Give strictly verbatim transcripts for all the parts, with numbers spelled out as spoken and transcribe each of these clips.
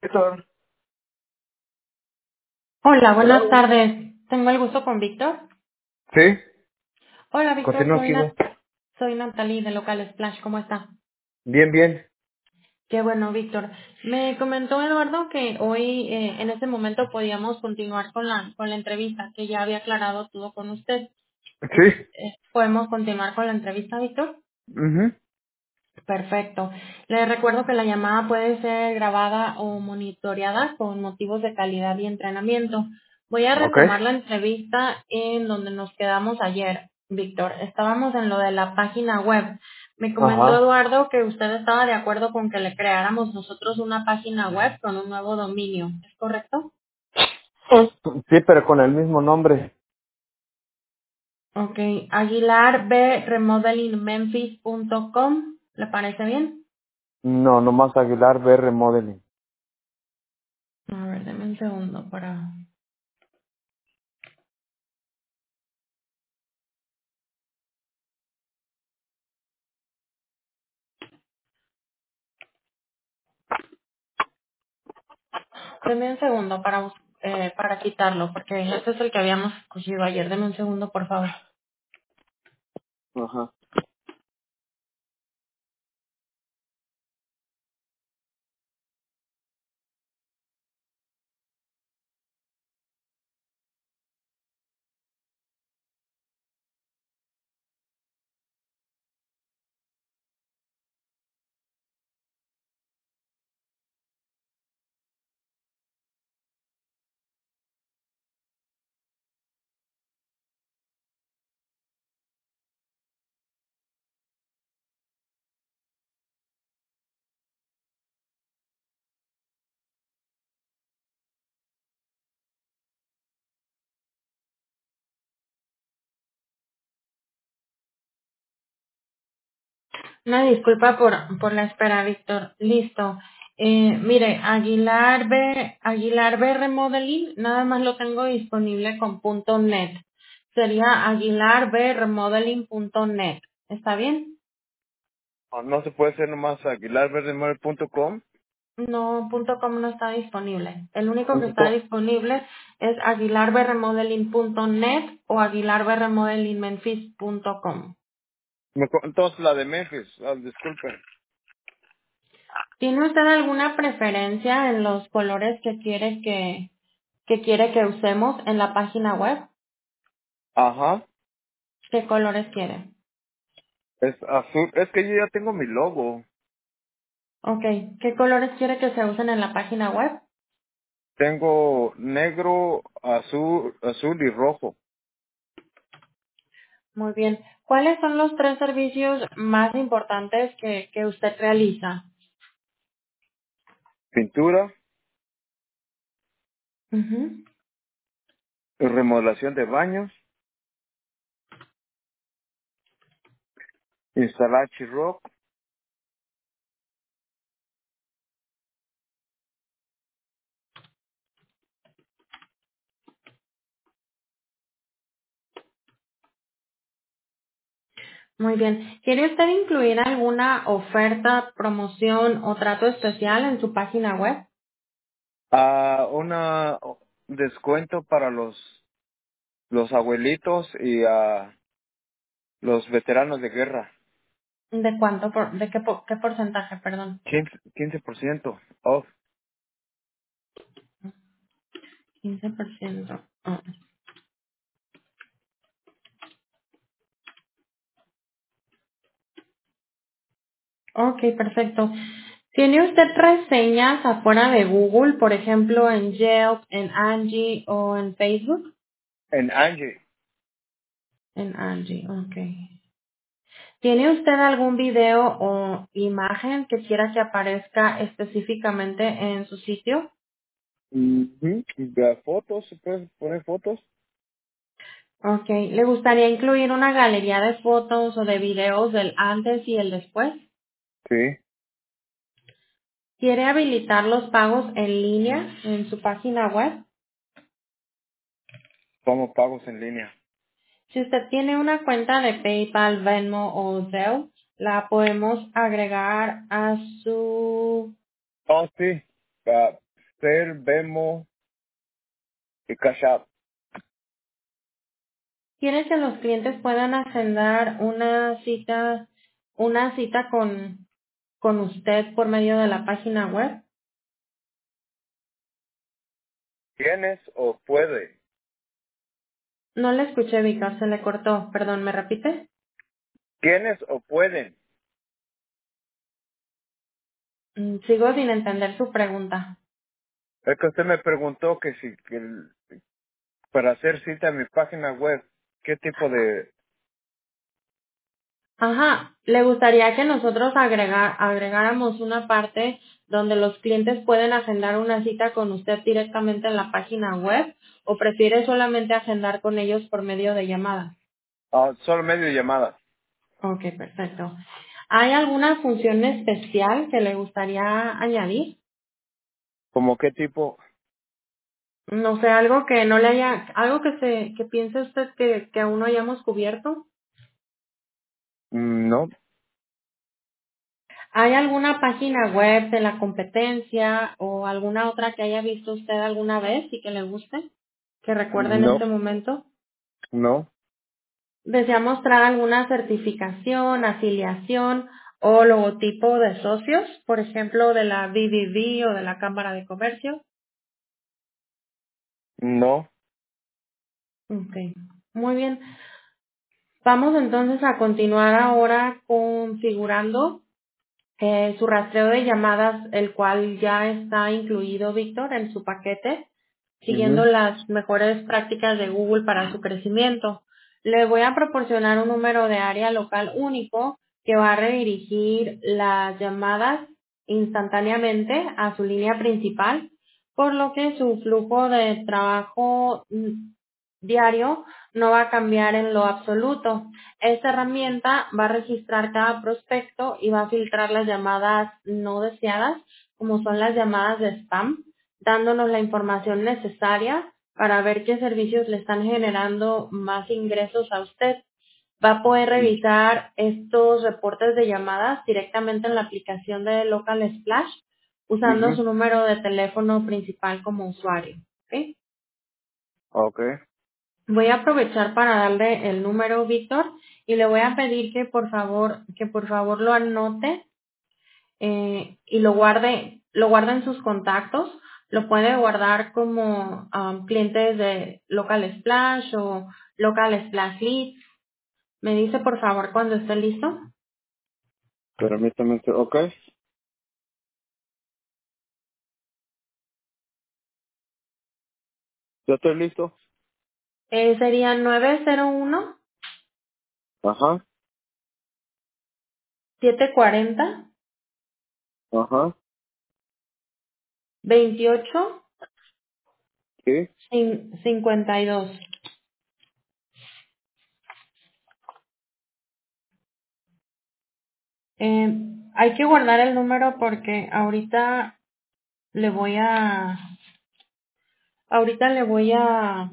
Víctor. Hola, buenas Hello. tardes. Tengo el gusto con Víctor. Sí, Hola, Víctor, continúa soy, aquí. ¿No? Na- soy Natalie de Local Splash. ¿Cómo está? Bien, bien. Qué bueno, Víctor. Me comentó Eduardo que hoy, eh, en este momento, podíamos continuar con la, con la entrevista, que ya había aclarado todo con usted. Es- Sí. eh, ¿Podemos continuar con la entrevista, Víctor? Mhm. Perfecto. Le recuerdo que la llamada puede ser grabada o monitoreada con motivos de calidad y entrenamiento. Voy a Ok. retomar la entrevista en donde nos quedamos ayer, Víctor. Estábamos en lo de la página web. Me comentó Ajá. Eduardo que usted estaba de acuerdo con que le creáramos nosotros una página web con un nuevo dominio. ¿Es correcto? Sí, pero con el mismo nombre. Ok. aguilar b remodeling memphis punto com. ¿Le parece bien? No, nomás Aguilar B Remodeling. A ver, deme un segundo para... Deme un segundo para, bus- eh, para quitarlo, porque este es el que habíamos escogido ayer. Deme un segundo, por favor. Ajá. Una disculpa por, por la espera, Víctor. Listo. Eh, mire, Aguilar B, Aguilar B Remodeling, nada más lo tengo disponible con punto .net. Sería aguilar b remodeling punto net. ¿Está bien? ¿O no se puede hacer nomás Aguilar B Remodeling punto com? No, punto .com no está disponible. El único que Punto está com. disponible es aguilar b remodeling punto net o aguilar b remodeling memphis punto com. Me co- Entonces la de Memphis. Ah, disculpen. ¿Tiene usted alguna preferencia en los colores que quiere que, que quiere que usemos en la página web? Ajá. ¿Qué colores quiere? Es azul. Es que yo ya tengo mi logo. Ok. ¿Qué colores quiere que se usen en la página web? Tengo negro, azul, azul y rojo. Muy bien. ¿Cuáles son los tres servicios más importantes que, que usted realiza? Pintura, Ujú. remodelación de baños, instalar chirroc. Muy bien. ¿Quiere usted incluir alguna oferta, promoción o trato especial en su página web? Ah, una descuento para los los abuelitos y a los veteranos de guerra. ¿De cuánto? Por, ¿De qué, po- qué porcentaje? Perdón. quince quince por ciento off. quince por ciento. Ah. Ok, perfecto. ¿Tiene usted reseñas afuera de Google, por ejemplo, en Yelp, en Angie o en Facebook? En Angie. En Angie, ok. ¿Tiene usted algún video o imagen que quiera que aparezca específicamente en su sitio? Ujú. De fotos, ¿se puede poner fotos? Ok. ¿Le gustaría incluir una galería de fotos o de videos del antes y el después? Sí, ¿Quiere habilitar los pagos en línea en su página web? como pagos en línea. Si usted tiene una cuenta de PayPal, Venmo o Zelle, la podemos agregar a su... Oh, sí. Ah, Cel, Venmo y Cash App. ¿Quieres que los clientes puedan agendar una cita, una cita con, con usted por medio de la página web? ¿Tienes o puede? No le escuché, Víctor, se le cortó. Perdón, ¿me repite? ¿Tienes o pueden? Mm, Sigo sin entender su pregunta. Es que usted me preguntó que si que el- para hacer cita en mi página web, ¿qué tipo de...? Ajá, ¿le gustaría que nosotros agregar, agregáramos una parte donde los clientes pueden agendar una cita con usted directamente en la página web o prefiere solamente agendar con ellos por medio de llamadas? Ah, solo medio llamada. Ok, perfecto. ¿Hay alguna función especial que le gustaría añadir? ¿Cómo qué tipo? No sé, algo que no le haya, algo que se, que piense usted que, que aún no hayamos cubierto. Mm, No, ¿Hay alguna página web de la competencia o alguna otra que haya visto usted alguna vez y que le guste? ¿Que recuerde en no, este momento? no, ¿Desea mostrar alguna certificación, afiliación o logotipo de socios? Por ejemplo, de la B B B o de la Cámara de Comercio. no. Ok, muy bien. Vamos entonces a continuar ahora configurando eh, su rastreo de llamadas, el cual ya está incluido, Víctor, en su paquete, siguiendo Ujú, las mejores prácticas de Google para su crecimiento. Le voy a proporcionar un número de área local único que va a redirigir las llamadas instantáneamente a su línea principal, por lo que su flujo de trabajo mm, diario no va a cambiar en lo absoluto. Esta herramienta va a registrar cada prospecto y va a filtrar las llamadas no deseadas, como son las llamadas de spam, dándonos la información necesaria para ver qué servicios le están generando más ingresos a usted. Va a poder revisar estos reportes de llamadas directamente en la aplicación de Local Splash usando ujú. su número de teléfono principal como usuario. ¿Ok? Okay. Voy a aprovechar para darle el número, Víctor, y le voy a pedir que por favor, que por favor lo anote eh, y lo guarde, lo guarde en sus contactos. Lo puede guardar como um, clientes de Local Splash o Local Splash Lead. Me dice por favor cuando esté listo. Permítame, un se- ok. Yo estoy listo. Eh, sería nueve cero uno, Ajá, siete cuatro cero, ajá, veintiocho sí. cincuenta y dos. Eh, hay que guardar el número porque ahorita le voy a, ahorita le voy a,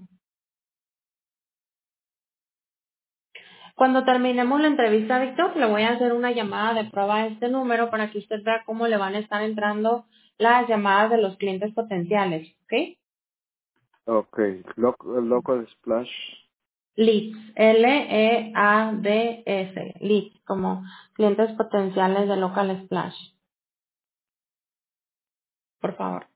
cuando terminemos la entrevista, Víctor, le voy a hacer una llamada de prueba a este número para que usted vea cómo le van a estar entrando las llamadas de los clientes potenciales, ¿ok? Okay. Loc local splash. Leads, L E A D S, leads, como clientes potenciales de Local Splash, por favor.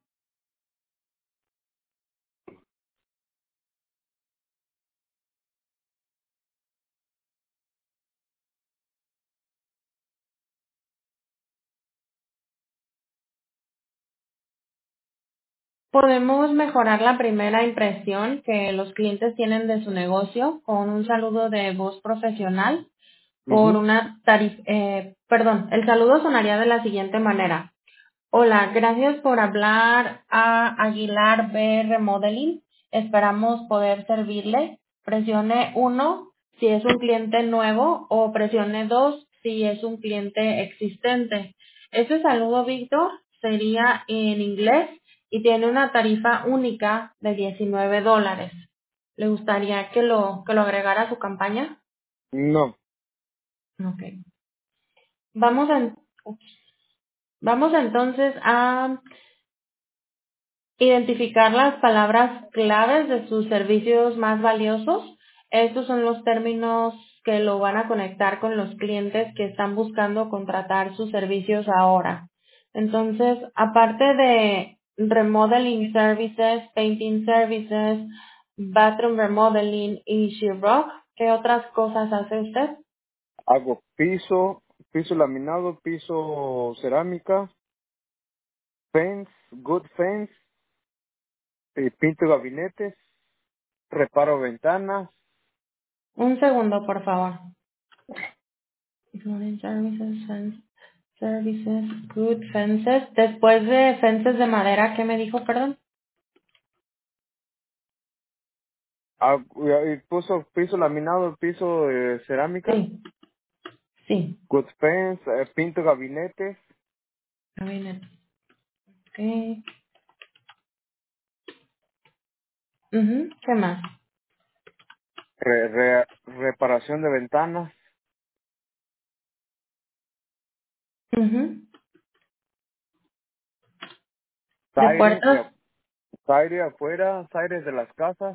Podemos mejorar la primera impresión que los clientes tienen de su negocio con un saludo de voz profesional por Mhm. una tarifa, eh, perdón, el saludo sonaría de la siguiente manera. Hola, gracias por hablar a Aguilar B Remodeling. Esperamos poder servirle. Presione uno si es un cliente nuevo o presione dos si es un cliente existente. Este saludo, Víctor, sería en inglés y tiene una tarifa única de diecinueve dólares. ¿Le gustaría que lo, que lo agregara a su campaña? No. Ok. Vamos a, ups. Vamos entonces a identificar las palabras claves de sus servicios más valiosos. Estos son los términos que lo van a conectar con los clientes que están buscando contratar sus servicios ahora. Entonces, aparte de remodeling services, painting services, bathroom remodeling y sheetrock, ¿qué otras cosas hace usted? Hago piso, piso laminado, piso cerámica, fence, good fence, eh, pinto gabinetes, reparo ventanas. Un segundo, por favor. Flooring services, fence services, good fences. Después de fences de madera, ¿qué me dijo, perdón? Hago- y puso piso laminado, piso de cerámica, Sí, sí. good fence, eh, pinto gabinetes, Gabinete. Ok. Ujú, ¿qué más? re- re- reparación de ventanas, Ujú. ¿De siding, puertas? eh, siding afuera, siding de las casas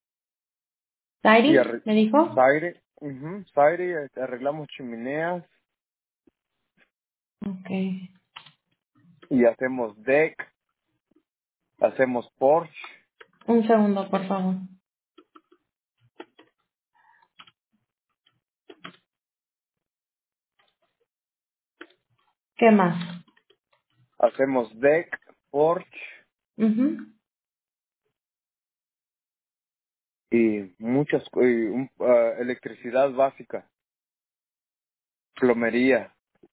y ¿Siding? arre- ¿Me dijo? siding, ujú, siding, eh, arreglamos chimeneas Ok. y hacemos deck, hacemos porch. Un segundo, por favor. ¿Qué más? Hacemos deck, porch Ujú. y muchas, co- y un- ah, electricidad básica, plomería.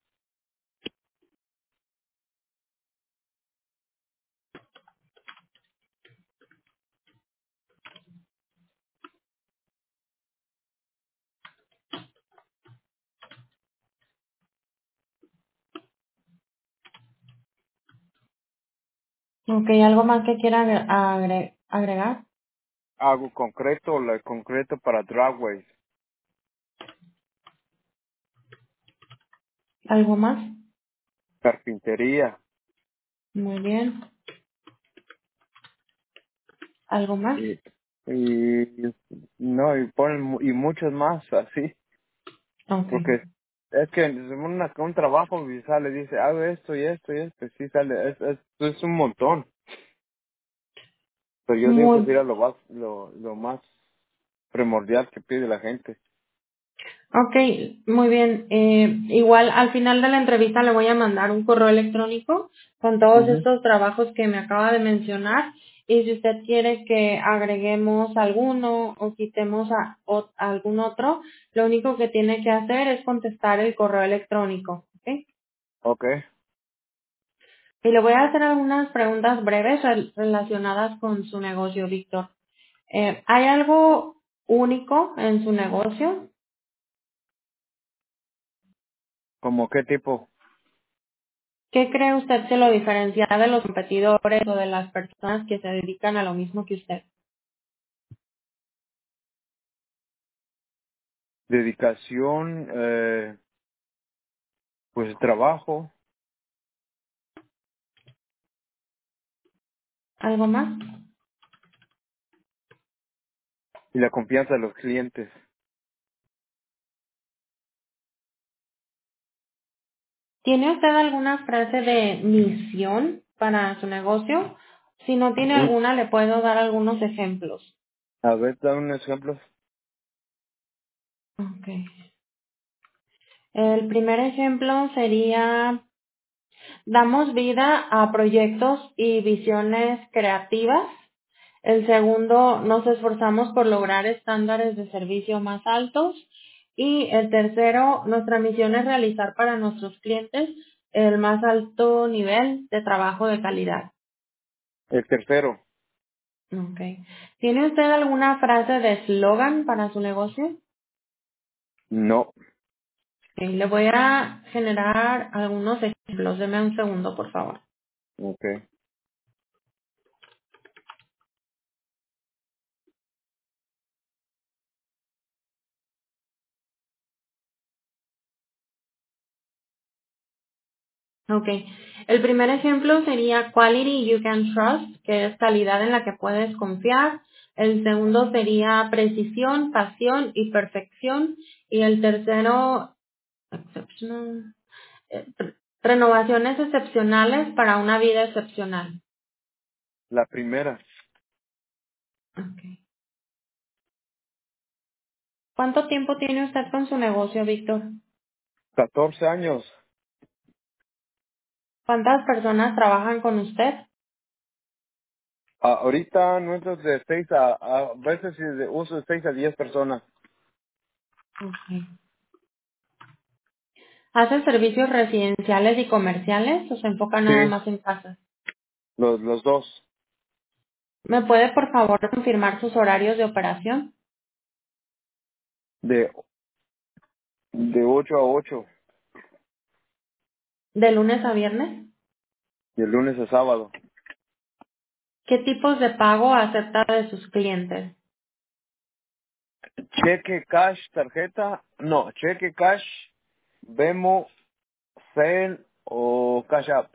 Ok, ¿algo más que quiera agre- agre- agregar? Hago concreto, la concreto para driveways, ¿Algo más? carpintería Muy bien. ¿Algo más? y, y no, y ponen mu- y muchos más así, Ok. porque es que en una, un trabajo y sale, dice, hago esto y esto y esto, sí sale, es, es, es un montón. Pero yo digo que Muy sería lo más, lo, lo más primordial que pide la gente. Ok, muy bien. Eh, igual al final de la entrevista le voy a mandar un correo electrónico con todos Ujú. estos trabajos que me acaba de mencionar y si usted quiere que agreguemos alguno o quitemos a, o- algún otro, lo único que tiene que hacer es contestar el correo electrónico. ¿Ok? Okay. Y le voy a hacer algunas preguntas breves rel- relacionadas con su negocio, Víctor. Eh, ¿Hay algo único en su negocio? ¿Como qué tipo? ¿Qué cree usted que lo diferencia de los competidores o de las personas que se dedican a lo mismo que usted? Dedicación, eh, pues trabajo ¿Algo más? y la confianza de los clientes. ¿Tiene usted alguna frase de misión para su negocio? Si no tiene Un- alguna, le puedo dar algunos ejemplos. A ver, dame un ejemplo. Okay. El primer ejemplo sería, damos vida a proyectos y visiones creativas. El segundo, nos esforzamos por lograr estándares de servicio más altos. Y el tercero, nuestra misión es realizar para nuestros clientes el más alto nivel de trabajo de calidad. El tercero, Okay. ¿Tiene usted alguna frase de eslogan para su negocio? no. Ok, le voy a generar algunos ejemplos. Deme un segundo, por favor. Okay. Ok. El primer ejemplo sería quality you can trust, que es calidad en la que puedes confiar. El segundo sería precisión, pasión y perfección. Y el tercero, exceptional, eh, renovaciones excepcionales para una vida excepcional. La primera, Ok. ¿Cuánto tiempo tiene usted con su negocio, Víctor? catorce años. ¿Cuántas personas trabajan con usted? Ah, ahorita nuestros de seis a, a veces sí de uso de seis a diez personas. Ok. ¿Hace servicios residenciales y comerciales o se enfoca Sí, nada más en casas? los, los dos. ¿Me puede, por favor, confirmar sus horarios de operación? De, de ocho a ocho. ¿De lunes a viernes? De lunes a sábado. ¿Qué tipos de pago acepta de sus clientes? Cheque, cash, tarjeta. No, cheque, cash, Vemo, Cel o Cash App.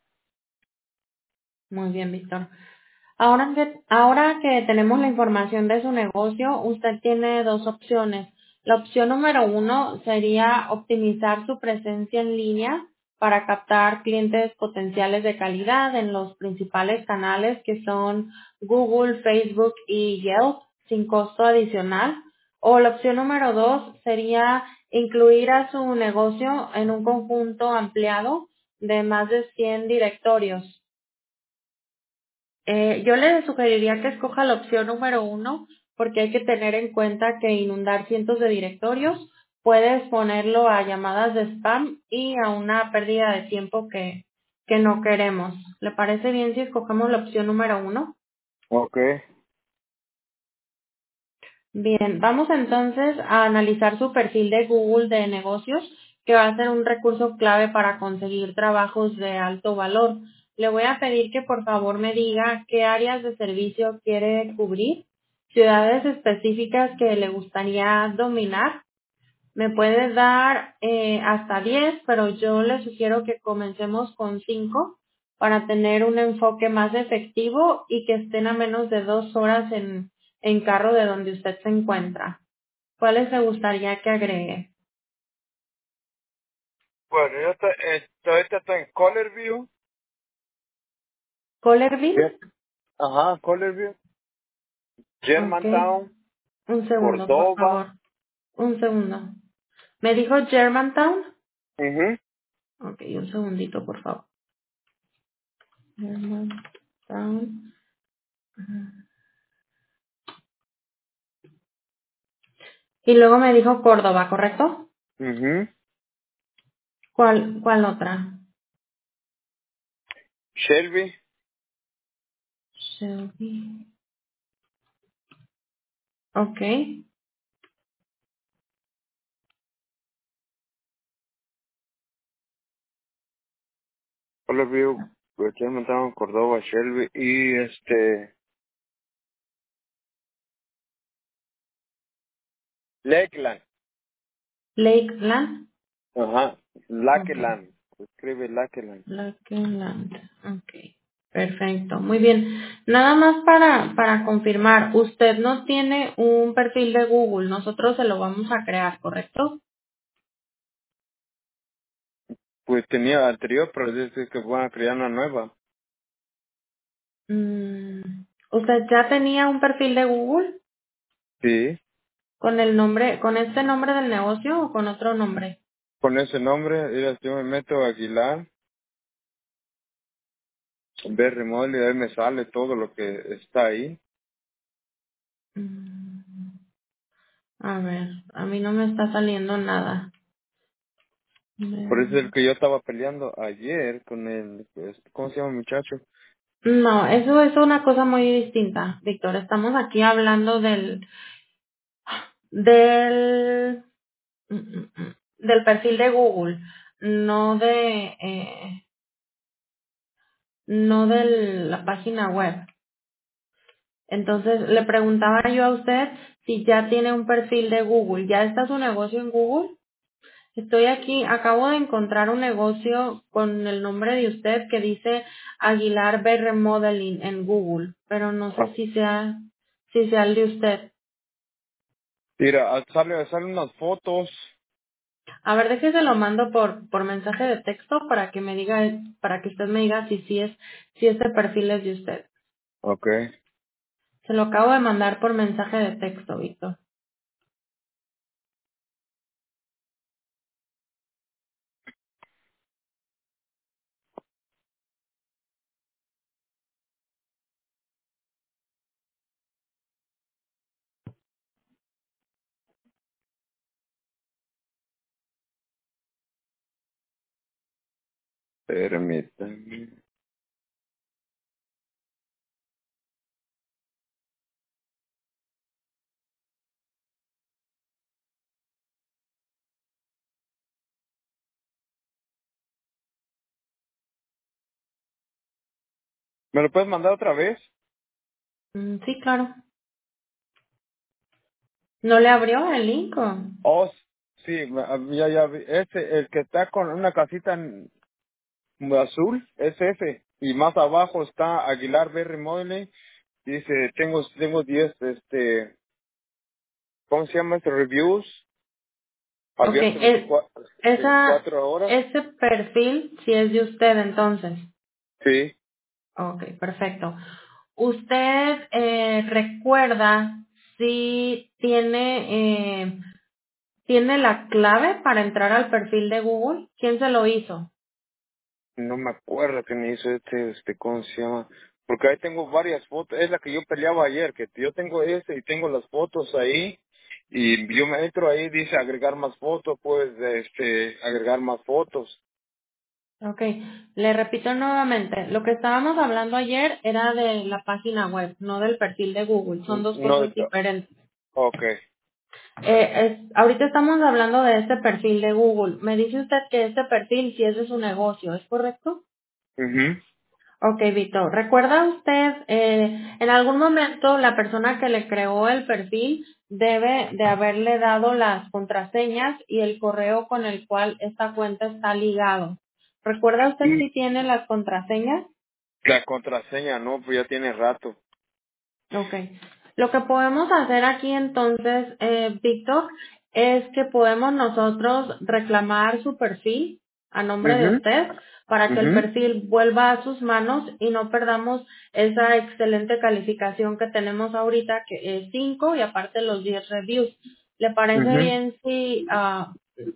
Muy bien, Víctor. Ahora que, ahora que tenemos la información de su negocio, usted tiene dos opciones. La opción número uno sería optimizar su presencia en línea para captar clientes potenciales de calidad en los principales canales que son Google, Facebook y Yelp sin costo adicional. O la opción número dos sería incluir a su negocio en un conjunto ampliado de más de cien directorios. Eh, yo le sugeriría que escoja la opción número uno porque hay que tener en cuenta que inundar cientos de directorios puede exponerlo a llamadas de spam y a una pérdida de tiempo que, que no queremos. ¿Le parece bien si escogemos la opción número uno? Ok. Bien, vamos entonces a analizar su perfil de Google de negocios, que va a ser un recurso clave para conseguir trabajos de alto valor. Le voy a pedir que por favor me diga qué áreas de servicio quiere cubrir, ciudades específicas que le gustaría dominar. Me puede dar eh, hasta diez, pero yo le sugiero que comencemos con cinco para tener un enfoque más efectivo y que estén a menos de dos horas en, en carro de donde usted se encuentra. ¿Cuáles le gustaría que agregue? Bueno, yo estoy, estoy, ahorita estoy en Colorview. ¿Collerville? Ge- Ajá, Colorview. Ok. Germantown, Un segundo, por Cordova. favor. Un segundo. ¿Me dijo Germantown? Mhm. Ok, un segundito, por favor. Germantown. Y luego me dijo Córdoba, ¿correcto? Mhm. ¿Cuál, cuál otra? Shelby. Shelby. Ok. Colorview, Germantown, Cordova, Shelby y este Lakeland. Lakeland. Ajá, Ok. Lakeland. Escribe Lakeland. Lakeland. Ok. Perfecto. Muy bien. Nada más para, para confirmar, usted no tiene un perfil de Google. Nosotros se lo vamos a crear, ¿correcto? Pues tenía anterior, pero dice que van a crear una nueva. Mm, ¿Usted ya tenía un perfil de Google Sí, con el nombre, con este nombre del negocio o con otro nombre? con ese nombre, mira, yo me meto a Aguilar, ver remodel y ahí me sale todo lo que está ahí. Mm, A ver, a mí no me está saliendo nada. Por eso es el que yo estaba peleando ayer con el, pues, ¿cómo se llama el muchacho? No, eso es una cosa muy distinta, Víctor. Estamos aquí hablando del, del, mm, mm, mm, del perfil de Google, no de, eh, no de la página web. Entonces, le preguntaba yo a usted si ya tiene un perfil de Google. ¿Ya está su negocio en Google? Estoy aquí, acabo de encontrar un negocio con el nombre de usted que dice Aguilar B Remodeling en Google, pero no sé Ah, si sea, si sea el de usted. mira, ah, sale, salen unas fotos. A ver, déjese lo mando por, por mensaje de texto para que me diga, para que usted me diga si sí es, si este perfil es de usted. Ok. Se lo acabo de mandar por mensaje de texto, Víctor. Permítame. ¿Me lo puedes mandar otra vez? Mm, sí, claro. ¿No le abrió el link o? Oh, sí, me- ya, ya vi. Ese, el que está con una casita en- azul, es ese. Y más abajo está Aguilar Berry Modeling. Dice, tengo, tengo diez, este, ¿cómo se llama este? Reviews. Ok, Abierto es, veinticuatro, esa, veinticuatro horas. ese perfil sí es de usted entonces. Sí. Ok, perfecto. ¿Usted eh, recuerda si tiene, eh, tiene la clave para entrar al perfil de Google? ¿Quién se lo hizo? No me acuerdo que me hizo este, este, ¿cómo se llama? Porque ahí tengo varias fotos. Es la que yo peleaba ayer, que yo tengo ese y tengo las fotos ahí. Y yo me entro ahí, dice agregar más fotos, pues, este, agregar más fotos. Ok, le repito nuevamente, lo que estábamos hablando ayer era de la página web, no del perfil de Google, son dos No, cosas de to- diferentes. ok. Eh, es- ahorita estamos hablando de este perfil de Google. Me dice usted que este perfil sí es de su negocio, ¿es correcto? Mhm. Ok, Víctor. ¿Recuerda usted, eh, en algún momento la persona que le creó el perfil debe de haberle dado las contraseñas y el correo con el cual esta cuenta está ligado? ¿Recuerda usted Y si tiene las contraseñas? la contraseña, no, pues ya tiene rato. Ok. Lo que podemos hacer aquí entonces, eh, Víctor, es que podemos nosotros reclamar su perfil a nombre de Mhm. usted para que el Mhm. perfil vuelva a sus manos y no perdamos esa excelente calificación que tenemos ahorita, que es cinco y aparte los diez reviews. ¿Le parece Mhm. bien si, ah,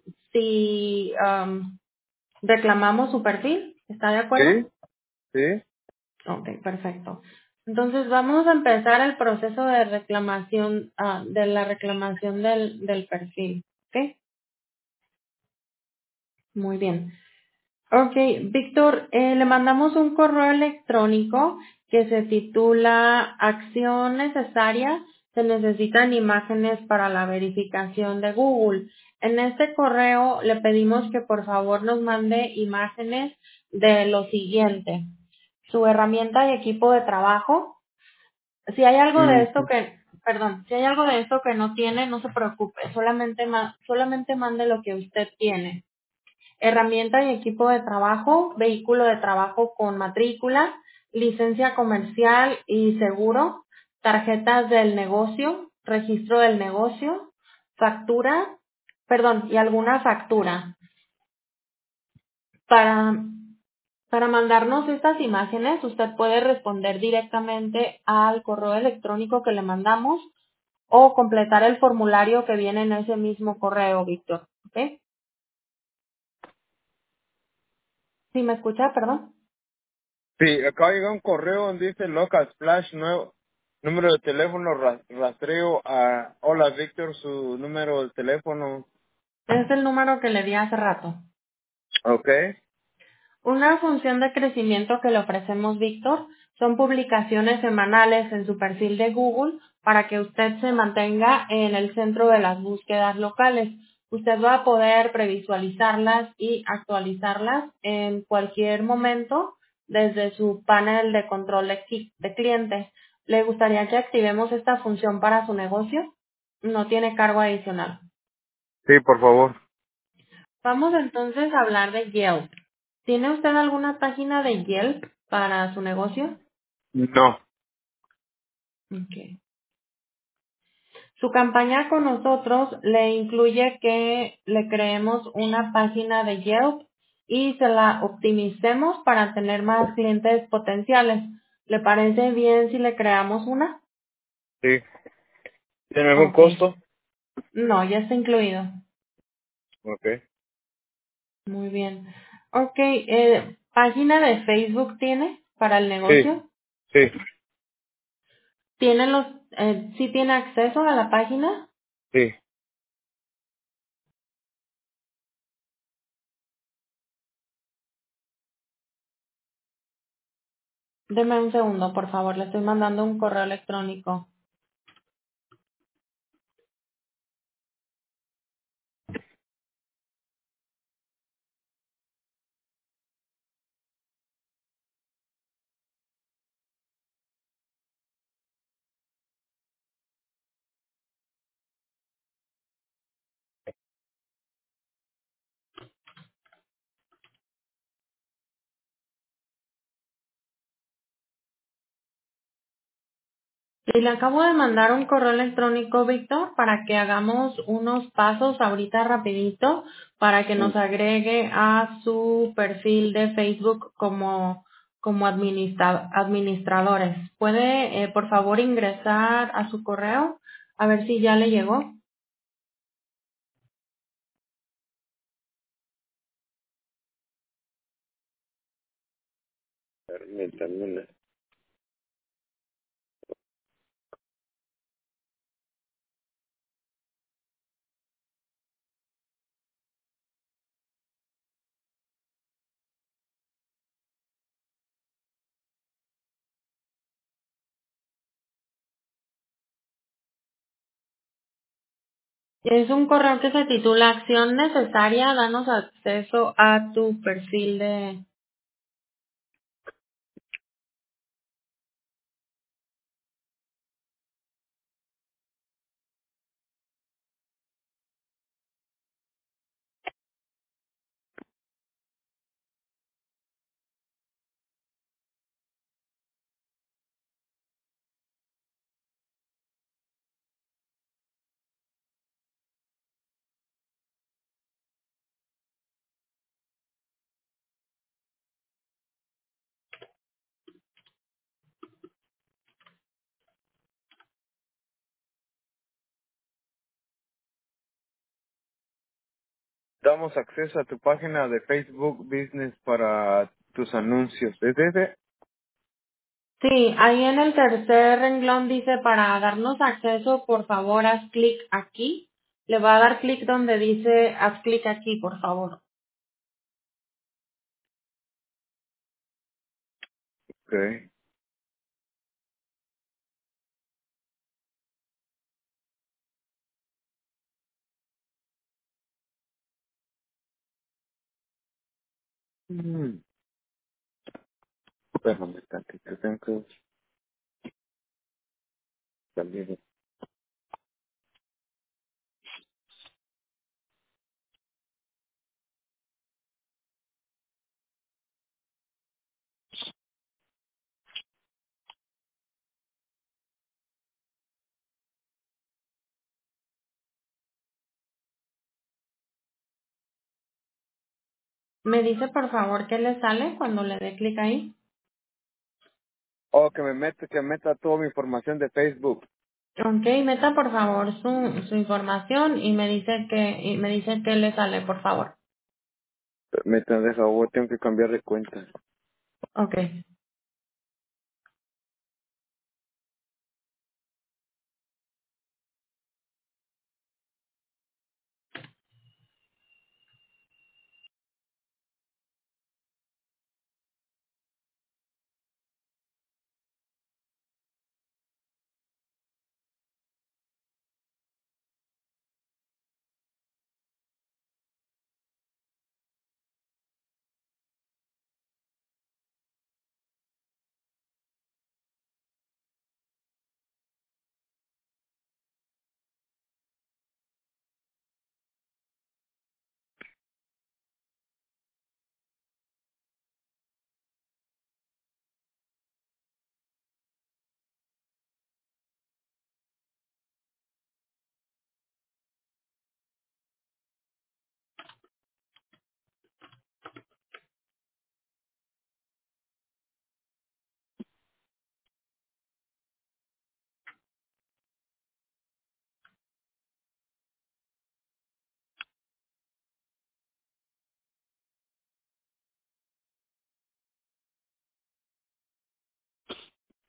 si am, reclamamos su perfil? ¿Está de acuerdo? Sí, sí. Ok, perfecto. Entonces vamos a empezar el proceso de reclamación, ah, de la reclamación del, del perfil. ¿Ok? Muy bien. Ok, Víctor, eh, le mandamos un correo electrónico que se titula Acción necesaria. Se necesitan imágenes para la verificación de Google. En este correo le pedimos que por favor nos mande imágenes de lo siguiente. Su herramienta y equipo de trabajo. Si hay algo de Mhm. esto que, perdón, si hay algo de esto que no tiene, no se preocupe, solamente ma- solamente mande lo que usted tiene. Herramienta y equipo de trabajo, vehículo de trabajo con matrícula, licencia comercial y seguro, tarjetas del negocio, registro del negocio, factura, perdón, y alguna factura. Para Para mandarnos estas imágenes, usted puede responder directamente al correo electrónico que le mandamos o completar el formulario que viene en ese mismo correo, Víctor. ¿Ok? ¿Sí me escucha? Perdón. Sí, acaba de llegar un correo donde dice Local Splash, nuevo número de teléfono, ra- rastreo a... Hola, Víctor, su número de teléfono. Es el número que le di hace rato. Ok. Una función de crecimiento que le ofrecemos, Víctor, son publicaciones semanales en su perfil de Google para que usted se mantenga en el centro de las búsquedas locales. Usted va a poder previsualizarlas y actualizarlas en cualquier momento desde su panel de control de, cli- de cliente. ¿Le gustaría que activemos esta función para su negocio? No tiene cargo adicional. Sí, por favor. Vamos entonces a hablar de Yelp. ¿Tiene usted alguna página de Yelp para su negocio? No. Okay. Su campaña con nosotros le incluye que le creemos una página de Yelp y se la optimicemos para tener más clientes potenciales. ¿Le parece bien si le creamos una? Sí. ¿Tiene algún Ok. costo? No, ya está incluido. Ok. Muy bien. Ok, eh, ¿página de Facebook tiene para el Sí. negocio? Sí. ¿Tiene los, eh, sí tiene acceso a la página? Sí. Deme un segundo, por favor, le estoy mandando un correo electrónico. Y le acabo de mandar un correo electrónico, Víctor, para que hagamos unos pasos ahorita rapidito para que nos Mm. agregue a su perfil de Facebook como, como administra- administradores. ¿Puede, eh, por favor, ingresar a su correo? A ver si ya le llegó. Permítame. Es un correo que se titula Acción necesaria, danos acceso a tu perfil de... Damos acceso a tu página de Facebook Business para tus anuncios. ¿Es ese? Sí, ahí en el tercer renglón dice para darnos acceso, por favor, haz clic aquí. Le va a dar clic donde dice haz clic aquí, por favor. Ok. Mm. Espérame tantito, tengo que salir. Me dice, por favor, qué le sale cuando le dé clic ahí. Oh, que me mete, que meta toda mi información de Facebook. Ok, meta por favor su, su información y me dice que y me dice qué le sale, por favor. Meta de favor, tengo que cambiar de cuenta. Ok.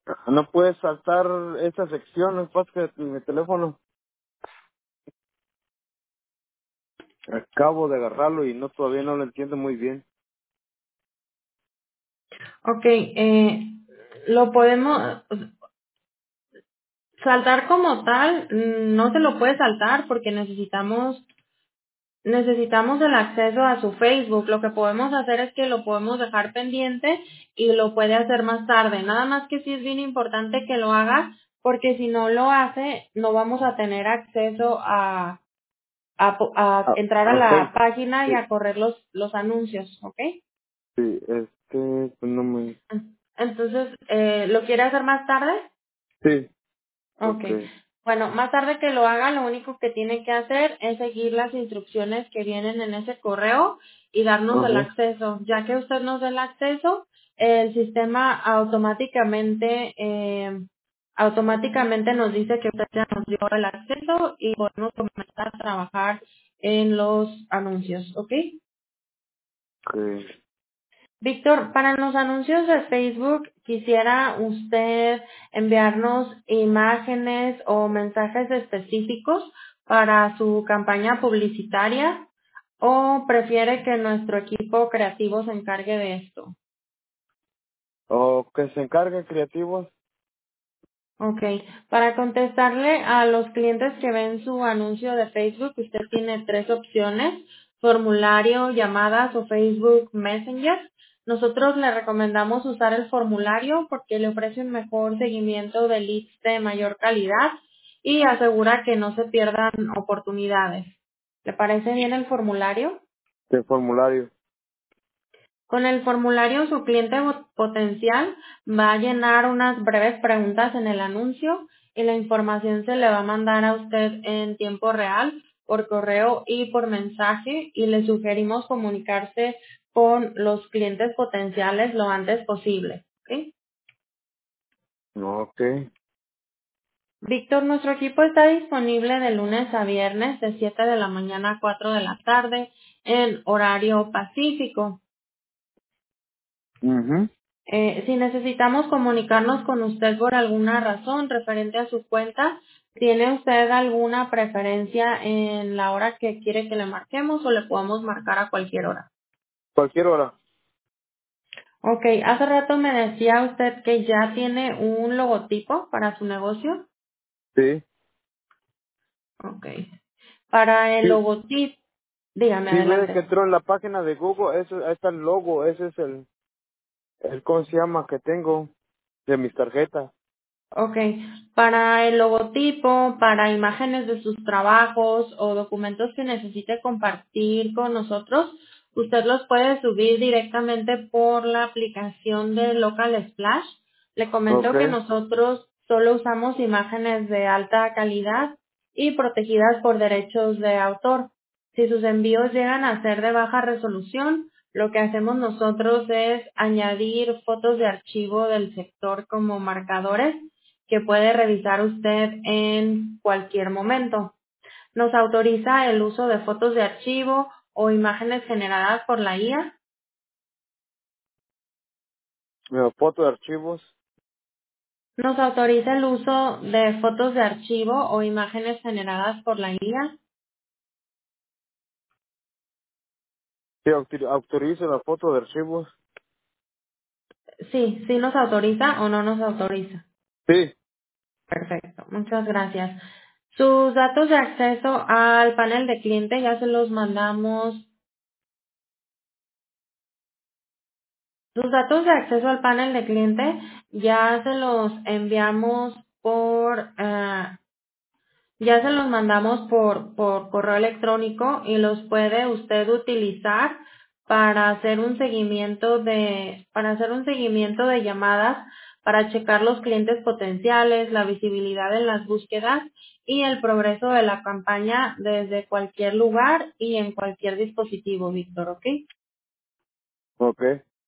No puedes saltar esa sección, es más que mi teléfono. Acabo de agarrarlo y no todavía no lo entiendo muy bien. Ok, eh, lo podemos saltar como tal, mm, no se lo puede saltar porque necesitamos necesitamos el acceso a su Facebook. Lo que podemos hacer es que lo podemos dejar pendiente y lo puede hacer más tarde. Nada más que sí es bien importante que lo haga porque si no lo hace no vamos a tener acceso a, a, po- a Ah, entrar a ok. la página y Sí, a correr los, los anuncios, ¿ok? sí, este, pues no me... Entonces, eh, ¿lo quiere hacer más tarde? Sí, Ok. ok. Bueno, más tarde que lo haga, lo único que tiene que hacer es seguir las instrucciones que vienen en ese correo y darnos el Ajá. acceso. Ya que usted nos dé el acceso, el sistema automáticamente eh, automáticamente nos dice que usted ya nos dio el acceso y podemos comenzar a trabajar en los anuncios, ¿ok? Ok. Víctor, para los anuncios de Facebook, ¿quisiera usted enviarnos imágenes o mensajes específicos para su campaña publicitaria o prefiere que nuestro equipo creativo se encargue de esto? O que se encarguen creativos. Ok, para contestarle a los clientes que ven su anuncio de Facebook, usted tiene tres opciones: formulario, llamadas o Facebook Messenger. Nosotros le recomendamos usar el formulario porque le ofrece un mejor seguimiento de leads de mayor calidad y asegura que no se pierdan oportunidades. ¿Le parece bien el formulario? De formulario. Con el formulario, su cliente bo- potencial va a llenar unas breves preguntas en el anuncio y la información se le va a mandar a usted en tiempo real, por correo y por mensaje, y le sugerimos comunicarse con los clientes potenciales lo antes posible. ¿Ok? Ok. Víctor, nuestro equipo está disponible de lunes a viernes de siete de la mañana a cuatro de la tarde en horario pacífico. Mhm. Eh, si necesitamos comunicarnos con usted por alguna razón referente a su cuenta, ¿tiene usted alguna preferencia en la hora que quiere que le marquemos o le podemos marcar a cualquier hora? Cualquier hora. Ok, hace rato me decía usted que ya tiene un logotipo para su negocio. Sí. Ok. Para el Sí, logotipo, dígame sí, ve que adelante. entró en la página de Google, eso, ahí está el logo, ese es el, el, ¿cómo se llama? Que tengo de mis tarjetas. Ok, para el logotipo, para imágenes de sus trabajos o documentos que necesite compartir con nosotros, usted los puede subir directamente por la aplicación de Local Splash. Le Ok. comento que nosotros solo usamos imágenes de alta calidad y protegidas por derechos de autor. Si sus envíos llegan a ser de baja resolución, lo que hacemos nosotros es añadir fotos de archivo del sector como marcadores que puede revisar usted en cualquier momento. Nos autoriza el uso de fotos de archivo o imágenes generadas por la I A. Mira, foto de archivos. Nos autoriza el uso de fotos de archivo o imágenes generadas por la I A. Sí, autor- autorizo la foto de archivos. Sí, sí nos autoriza o no nos autoriza. Sí. Perfecto, muchas gracias. Sus datos de acceso al panel de cliente ya se los mandamos. Sus datos de acceso al panel de cliente ya se los enviamos por, eh, ya se los mandamos por, por correo electrónico y los puede usted utilizar para hacer un seguimiento de, para hacer un seguimiento de llamadas, para checar los clientes potenciales, la visibilidad en las búsquedas y el progreso de la campaña desde cualquier lugar y en cualquier dispositivo, Víctor, ¿ok? Ok.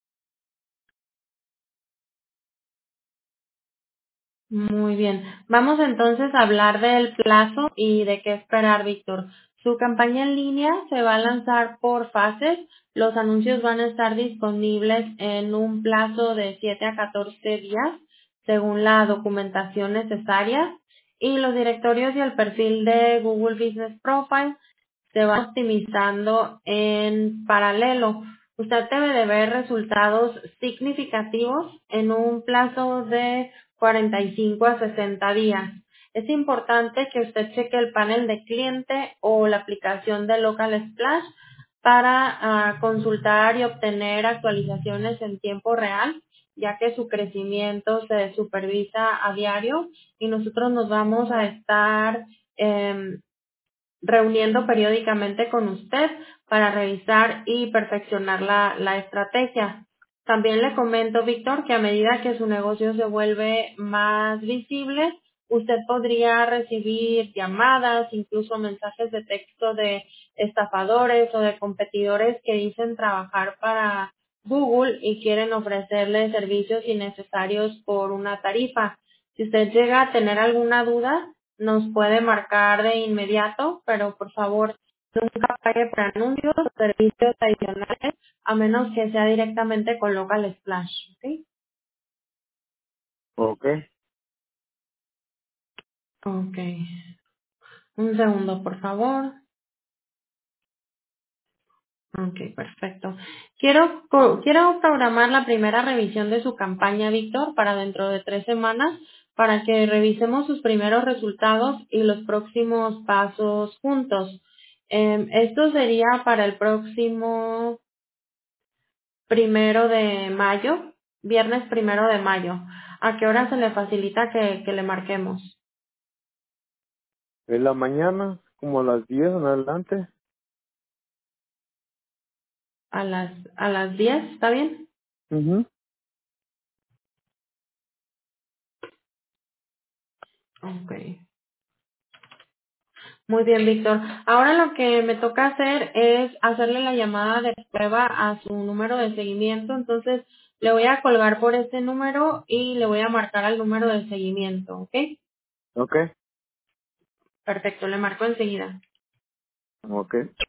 Muy bien. Vamos entonces a hablar del plazo y de qué esperar, Víctor. Su campaña en línea se va a lanzar por fases. Los anuncios van a estar disponibles en un plazo de siete a catorce días. según la documentación necesaria y los directorios y el perfil de Google Business Profile se va optimizando en paralelo. Usted debe de ver resultados significativos en un plazo de cuarenta y cinco a sesenta días. Es importante que usted cheque el panel de cliente o la aplicación de Local Splash para uh, consultar y obtener actualizaciones en tiempo real, ya que su crecimiento se supervisa a diario y nosotros nos vamos a estar eh, reuniendo periódicamente con usted para revisar y perfeccionar la, la estrategia. También le comento, Víctor, que a medida que su negocio se vuelve más visible, usted podría recibir llamadas, incluso mensajes de texto de estafadores o de competidores que dicen trabajar para Google y quieren ofrecerle servicios innecesarios por una tarifa. Si usted llega a tener alguna duda, nos puede marcar de inmediato, pero por favor nunca pague por anuncios o servicios adicionales a menos que sea directamente con Local Splash, ¿ok? Ok. Ok. Un segundo, por favor. Ok, perfecto. Quiero, co- quiero programar la primera revisión de su campaña, Víctor, para dentro de tres semanas, para que revisemos sus primeros resultados y los próximos pasos juntos. Em, esto sería para el próximo primero de mayo, viernes primero de mayo. ¿A qué hora se le facilita que, que le marquemos? En la mañana, como a las diez en adelante. ¿A las, a las diez? ¿Está bien? Mhm. Ok. Muy bien, Víctor. Ahora lo que me toca hacer es hacerle la llamada de prueba a su número de seguimiento. Entonces, le voy a colgar por este número y le voy a marcar al número de seguimiento, ¿ok? Ok. Perfecto, le marco enseguida. Ok.